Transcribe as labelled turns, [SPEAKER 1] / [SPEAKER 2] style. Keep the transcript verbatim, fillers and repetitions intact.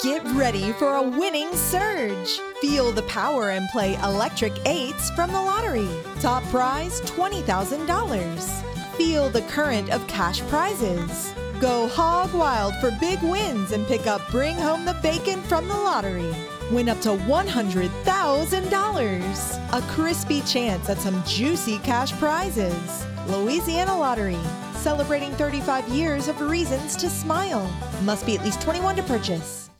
[SPEAKER 1] Get ready for a winning surge. Feel the power and play Electric Eights from the lottery. Top prize twenty thousand dollars. Feel the current of cash prizes. Go hog wild for big wins and pick up Bring Home the Bacon from the lottery. Win up to one hundred thousand dollars. A crispy chance at some juicy cash prizes. Louisiana Lottery, celebrating thirty-five years of reasons to smile. Must be at least twenty-one to purchase.